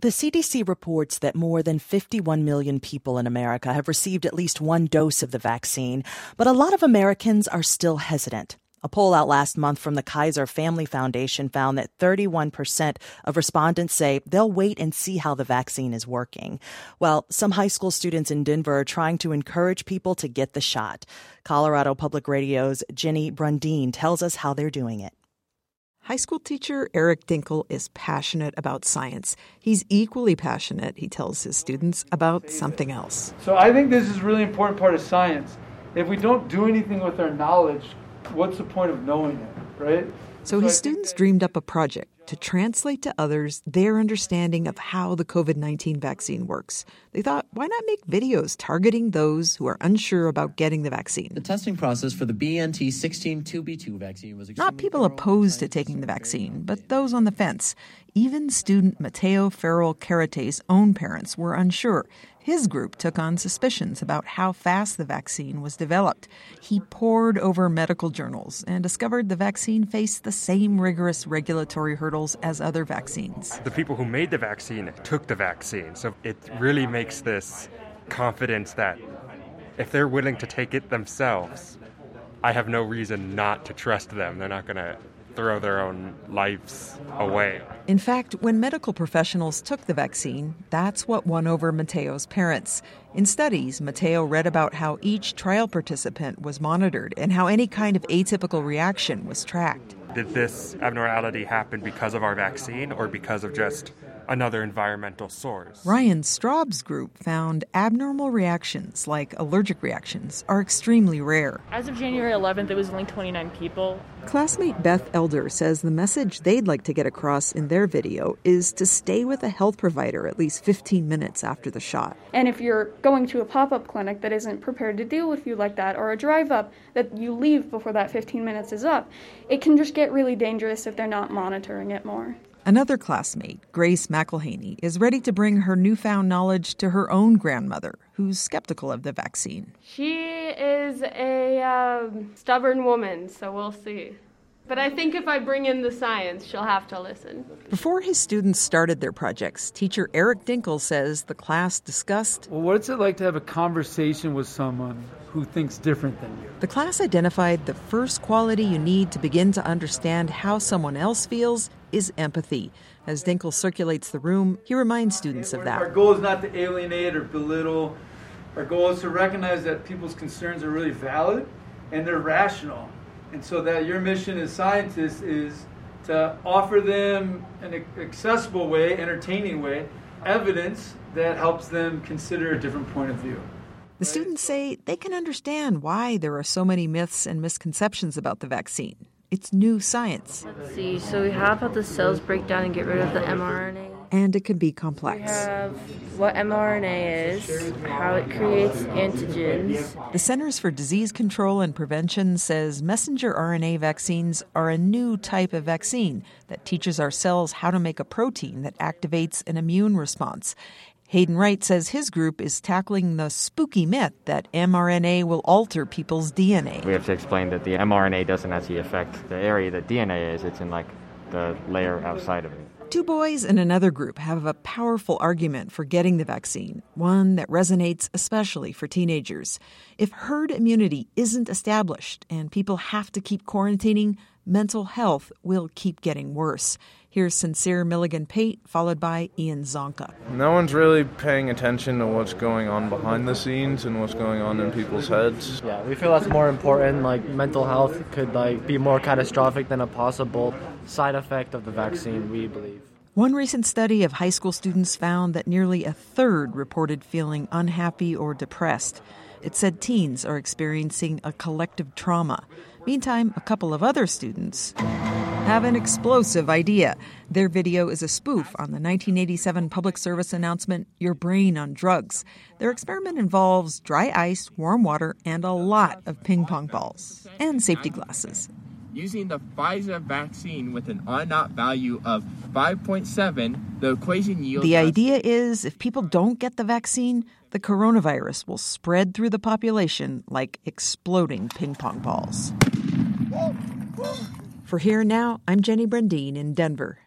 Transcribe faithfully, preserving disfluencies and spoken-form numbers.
The C D C reports that more than fifty-one million people in America have received at least one dose of the vaccine, but a lot of Americans are still hesitant. A poll out last month from the Kaiser Family Foundation found that thirty-one percent of respondents say they'll wait and see how the vaccine is working. Well, some high school students in Denver are trying to encourage people to get the shot. Colorado Public Radio's Jenny Brundeen tells us how they're doing it. High school teacher Eric Dinkel is passionate about science. He's equally passionate, he tells his students, about something else. So I think this is a really important part of science. If we don't do anything with our knowledge, what's the point of knowing it, right? So his students dreamed up a project to translate to others their understanding of how the covid nineteen vaccine works. They thought, why not make videos targeting those who are unsure about getting the vaccine? The testing process for the B N T sixteen two B two vaccine was not people opposed to taking the vaccine, but those on the fence. Even student Mateo Farrell Carate's own parents were unsure. His group took on suspicions about how fast the vaccine was developed. He pored over medical journals and discovered the vaccine faced the same rigorous regulatory hurdles as other vaccines. The people who made the vaccine took the vaccine, so it really makes this confidence that if they're willing to take it themselves, I have no reason not to trust them. They're not going to throw their own lives away. In fact, when medical professionals took the vaccine, that's what won over Mateo's parents. In studies, Mateo read about how each trial participant was monitored and how any kind of atypical reaction was tracked. Did this abnormality happen because of our vaccine or because of just another environmental source? Ryan Straub's group found abnormal reactions, like allergic reactions, are extremely rare. As of January eleventh, it was only twenty-nine people. Classmate Beth Elder says the message they'd like to get across in their video is to stay with a health provider at least fifteen minutes after the shot. And if you're going to a pop-up clinic that isn't prepared to deal with you like that, or a drive-up that you leave before that fifteen minutes is up, it can just get really dangerous if they're not monitoring it more. Another classmate, Grace McElhaney, is ready to bring her newfound knowledge to her own grandmother, who's skeptical of the vaccine. She is a um, stubborn woman, so we'll see. But I think if I bring in the science, she'll have to listen. Before his students started their projects, teacher Eric Dinkel says the class discussed, well, what's it like to have a conversation with someone who thinks different than you? The class identified the first quality you need to begin to understand how someone else feels is empathy. As Dinkel circulates the room, he reminds students of that. Our goal is not to alienate or belittle. Our goal is to recognize that people's concerns are really valid and they're rational. And so that your mission as scientists is to offer them an accessible way, entertaining way, evidence that helps them consider a different point of view. The students say they can understand why there are so many myths and misconceptions about the vaccine. It's new science. Let's see. So we have how the cells break down and get rid of the mRNA. And it can be complex. We have what mRNA is, how it creates antigens. The Centers for Disease Control and Prevention says messenger R N A vaccines are a new type of vaccine that teaches our cells how to make a protein that activates an immune response. Hayden Wright says his group is tackling the spooky myth that mRNA will alter people's D N A. We have to explain that the mRNA doesn't actually affect the area that D N A is. It's in like the layer outside of it. Two boys in another group have a powerful argument for getting the vaccine, one that resonates especially for teenagers. If herd immunity isn't established and people have to keep quarantining, mental health will keep getting worse. Here's Sincere Milligan Pate, followed by Ian Zonka. No one's really paying attention to what's going on behind the scenes and what's going on in people's heads. Yeah, we feel that's more important. Like, mental health could like be more catastrophic than a possible side effect of the vaccine, we believe. One recent study of high school students found that nearly a third reported feeling unhappy or depressed. It said teens are experiencing a collective trauma. Meantime, a couple of other students have an explosive idea. Their video is a spoof on the nineteen eighty-seven public service announcement, Your Brain on Drugs. Their experiment involves dry ice, warm water, and a lot of ping pong balls and safety glasses. Using the Pfizer vaccine with an R naught value of five point seven, the equation yields... The idea is if people don't get the vaccine, the coronavirus will spread through the population like exploding ping pong balls. For Here Now, I'm Jenny Brundeen in Denver.